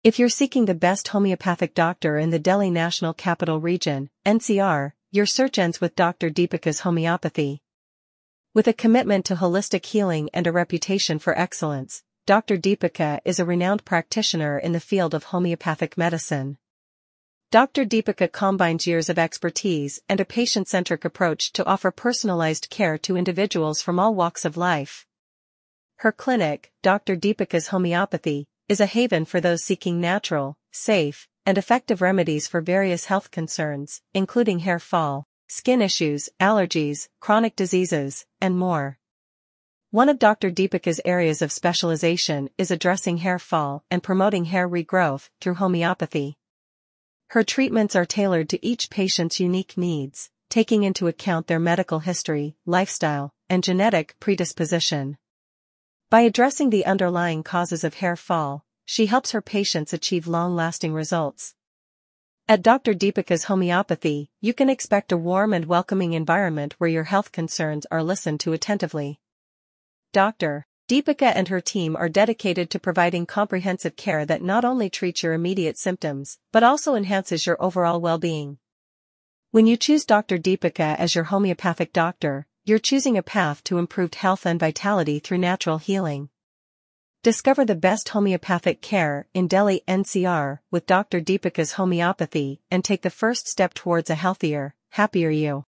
If you're seeking the best homeopathic doctor in the Delhi National Capital Region, NCR, your search ends with Dr. Deepika's Homeopathy. With a commitment to holistic healing and a reputation for excellence, Dr. Deepika is a renowned practitioner in the field of homeopathic medicine. Dr. Deepika combines years of expertise and a patient-centric approach to offer personalized care to individuals from all walks of life. Her clinic, Dr. Deepika's Homeopathy, is a haven for those seeking natural, safe, and effective remedies for various health concerns, including hair fall, skin issues, allergies, chronic diseases, and more. One of Dr. Deepika's areas of specialization is addressing hair fall and promoting hair regrowth through homeopathy. Her treatments are tailored to each patient's unique needs, taking into account their medical history, lifestyle, and genetic predisposition. By addressing the underlying causes of hair fall, she helps her patients achieve long-lasting results. At Dr. Deepika's Homeopathy, you can expect a warm and welcoming environment where your health concerns are listened to attentively. Dr. Deepika and her team are dedicated to providing comprehensive care that not only treats your immediate symptoms, but also enhances your overall well-being. When you choose Dr. Deepika as your homeopathic doctor, you're choosing a path to improved health and vitality through natural healing. Discover the best homeopathic care in Delhi NCR with Dr. Deepika's Homeopathy and take the first step towards a healthier, happier you.